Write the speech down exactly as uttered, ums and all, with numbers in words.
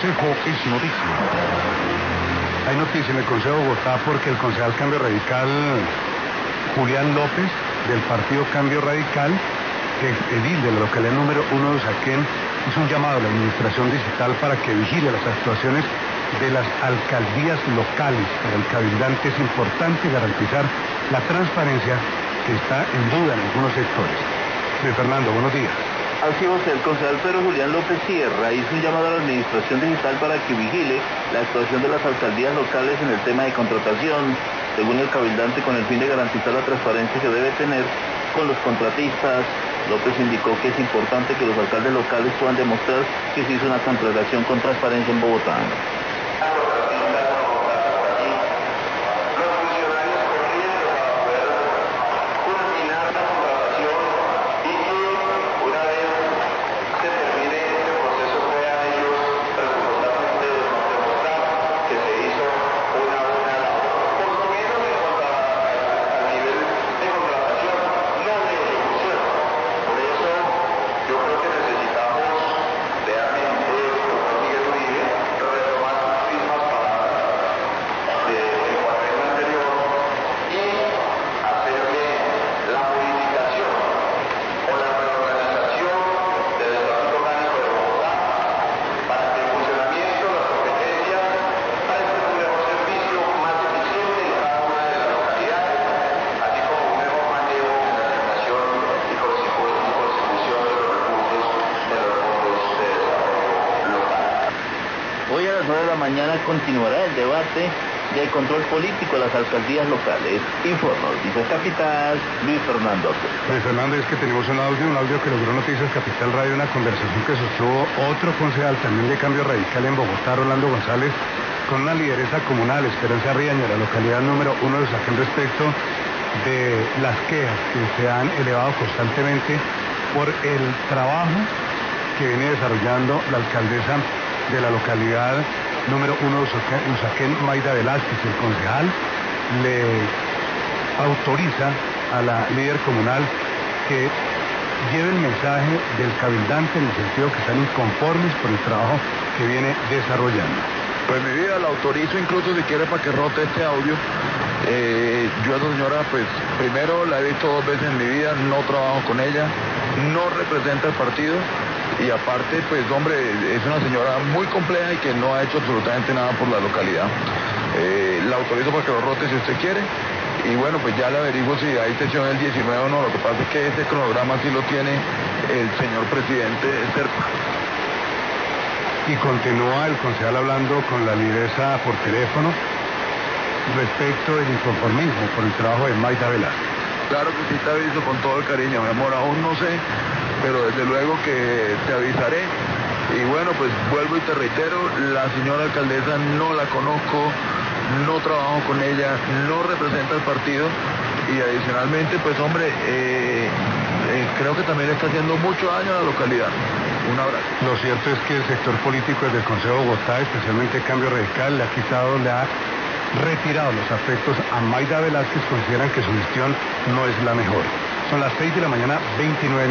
Consejo es noticia. Hay noticia en el Consejo de Bogotá porque el concejal Cambio Radical, Julián López, del partido Cambio Radical, ex edil de la localidad número uno de Usaquén, hizo un llamado a la administración digital para que vigile las actuaciones de las alcaldías locales. Para el cabildante es importante garantizar la transparencia que está en duda en algunos sectores. Luis Fernando, buenos días. Así es, el concejal Pedro Julián López Sierra hizo un llamado a la administración digital para que vigile la actuación de las alcaldías locales en el tema de contratación, según el cabildante, con el fin de garantizar la transparencia que debe tener con los contratistas. López indicó que es importante que los alcaldes locales puedan demostrar que se hizo una contratación con transparencia en Bogotá. Hoy a las nueve de la mañana continuará el debate del control político de las alcaldías locales. Informa Noticias Capital, Luis Fernando. Luis Fernando, es que tenemos un audio, un audio que logró Noticias Capital Radio, una conversación que sostuvo otro concejal también de Cambio Radical en Bogotá, Rolando González, con una lideresa comunal, Esperanza Riaño, la localidad número uno de Usaquén, respecto de las quejas que se han elevado constantemente por el trabajo que viene desarrollando la alcaldesa de la localidad número uno de Usaquén, Usaquén, Mayda Velázquez. El concejal le autoriza a la líder comunal que lleve el mensaje del cabildante en el sentido que están inconformes por el trabajo que viene desarrollando. Pues mi vida la autorizo, incluso si quiere, para que rote este audio. Eh, yo a esa señora, pues primero la he visto dos veces en mi vida, no trabajo con ella, no representa el partido. Y aparte, pues hombre, es una señora muy compleja y que no ha hecho absolutamente nada por la localidad. Eh, la autorizo para que lo rote si usted quiere. Y bueno, pues ya le averiguo si hay sesión el diecinueve o no. Lo que pasa es que ese cronograma sí lo tiene el señor presidente Serpa. Y continúa el concejal hablando con la lideresa por teléfono respecto del inconformismo por el trabajo de Mayda Velázquez. Claro que sí, te aviso con todo el cariño, mi amor, aún no sé, pero desde luego que te avisaré. Y bueno, pues vuelvo y te reitero, la señora alcaldesa no la conozco, no trabajo con ella, no representa el partido y adicionalmente, pues hombre, eh, eh, creo que también le está haciendo mucho daño a la localidad. Un abrazo. Lo cierto es que el sector político desde el Consejo de Bogotá, especialmente Cambio Radical, le ha quitado, le ha retirado los afectos a Mayda Velázquez. Consideran que su gestión no es la mejor. Son las seis de la mañana, veintinueve